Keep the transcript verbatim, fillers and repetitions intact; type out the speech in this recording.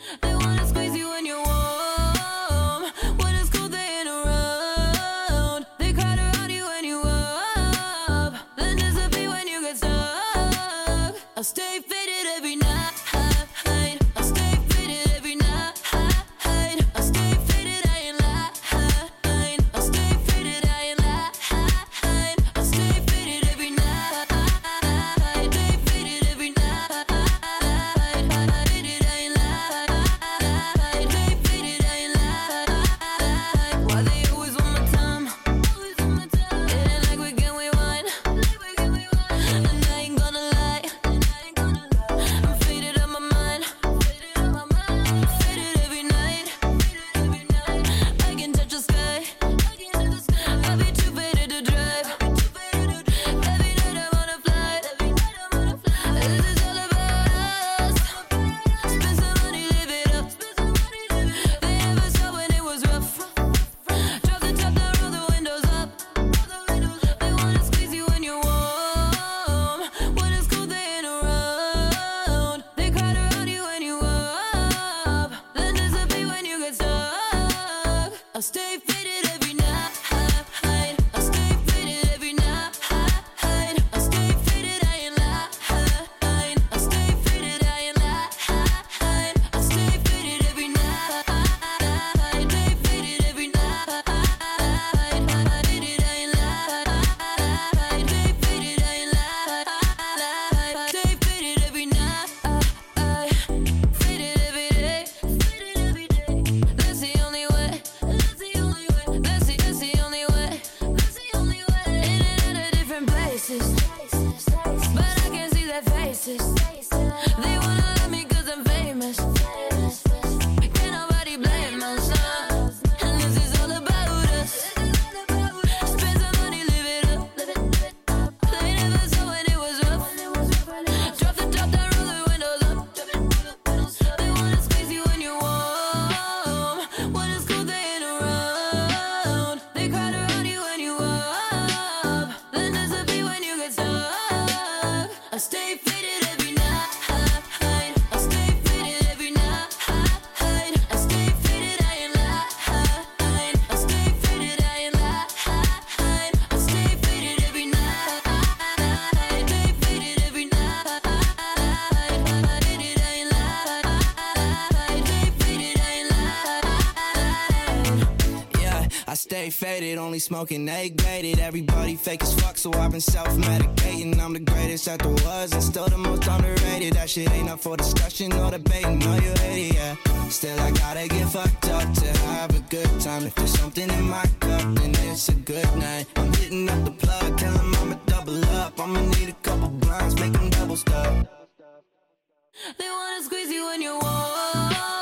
They wanna squeeze you when you're warm. When it's cold, they ain't around. They crowd around you when you up, then disappear when you get stuck. I stay faded every night. I stay faded every night. I stay faded, I ain't lying. I stay faded, I ain't lying. I stay faded every night. Stay faded every night. Faded, I ain't lying. Stay faded, I ain't lying. Why they always want my time? It ain't like we can rewind. And I ain't gonna lie, I'm faded out my mind. Faded every night. I can touch the sky. I be too faded to drive. Every night I'm on a flight. This is all about us. Spend some money, live it up. They never saw when it was rough. Drop the top down, roll the windows up. They wanna squeeze you when you're warm. When it's cold, they ain't around. They crowd around you when you up, then disappear when you get stuck. I stay faded every night. I stay faded every night. I stay faded, I ain't lying. I stay faded, I ain't lying. I stay faded every night. Stay faded every night. Faded, I ain't lying. Stay faded, I ain't lying. Stay faded every night. Faded every day. That's the only way. That's the only way. That's the, that's the only way. That's the only way. In and out of different places, but I can't see their faces. They wanna love me 'cause I'm famous. Can't nobody blame us, uh. And this is all about us. Spend some money, live it up. They never saw when it was rough. Drop the top down, roll the windows up. They wanna squeeze you when you're warm. When it's cold, they ain't around. They crowd around you when you up, then disappear when you get stuck. I stay faded every night. I stay faded every night. I stay faded, I ain't lying. I stay faded, I ain't lying. I stay faded every night. Stay faded every night. Faded, I ain't lying. Stay faded, I ain't lying. Yeah, I stay faded, only smoking egg-gated. Everybody fake as fuck, so I've been self-medicating. I'm the greatest that there was, and still the most underrated. That shit ain't up for discussion or debating. No, you hate it, yeah. Still, I gotta get fucked up to have a good time. If there's something in my cup, then it's a good night. I'm hitting up the plug, tell him I'ma double up. I'ma need a couple blinds, make them double stuff. They wanna squeeze you when you're warm.